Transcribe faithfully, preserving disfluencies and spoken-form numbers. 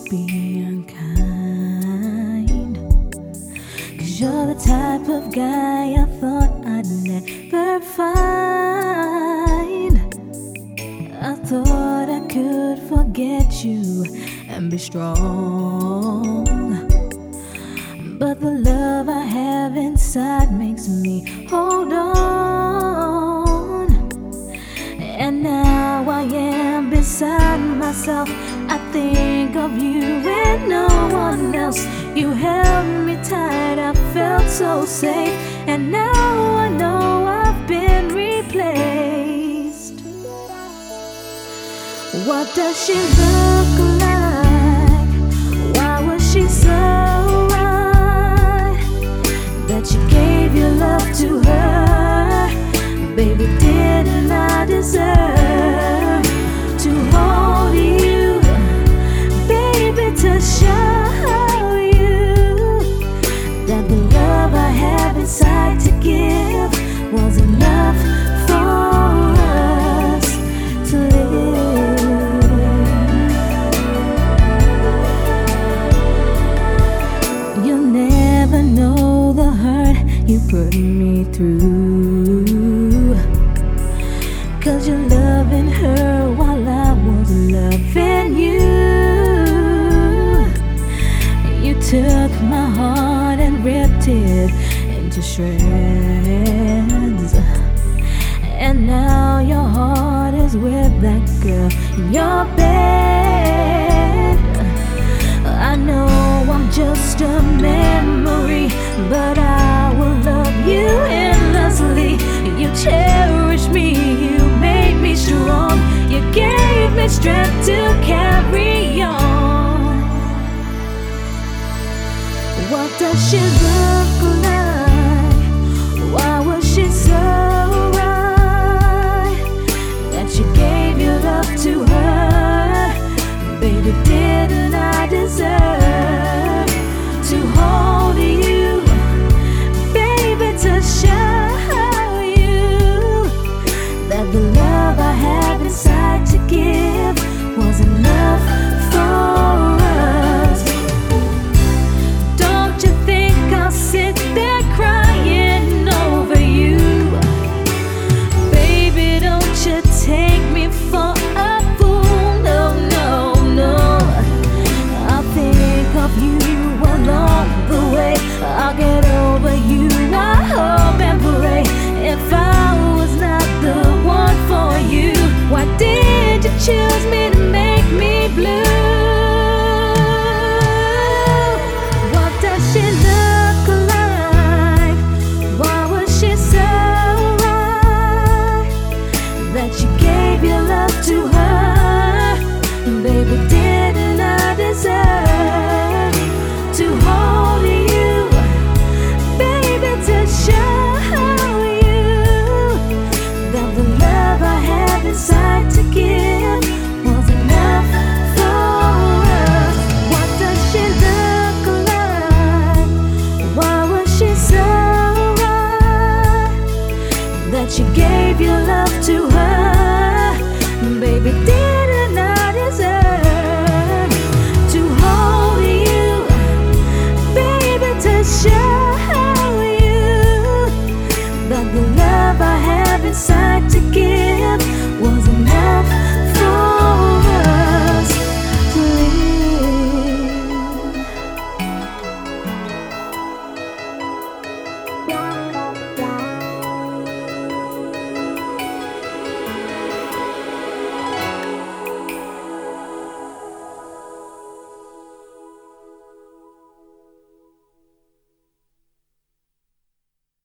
be unkind, 'cause you're the type of guy I thought I'd never find. I thought I could forget you and be strong, but the love I have inside makes me hold on. And now I am beside myself. I think of you and no one else. You held me tight, I felt so safe, and now I know I've been replaced. What does she look like? Why was she so right that you gave your love to her? Baby, didn't I deserve to hold you? Baby, to show you that the love I have inside to give was enough for us to live. You'll never know the hurt you put me through, 'cause you're loving her while I was loving you. You took my heart and ripped it into shreds, and now your heart is with that girl in your bed. I know I'm just a memory, but I will love you endlessly. You cherish me, you made me strong, you gave me strength to carry on. What does she look like? Why was she so right that you gave your love to her? Baby, didn't I deserve to hold you? Baby, to show you that the love I have inside to give was enough for us. Don't you think I'll sit there crying over you? Baby, don't you take me for a fool. No, no, no. I'll think of you along the way. I'll get over you, I hope and pray. If I was not the one for you, why did you choose me to make me blue? What does she look like? Why was she so right that you gave your love to her? Baby, didn't I deserve to hold you? Baby, to show you that the love I have inside to give was enough for us. What does she look like? Why was she so right that you gave your love to her? Baby, didn't I deserve to hold you? Baby, to show you that the love I have inside to give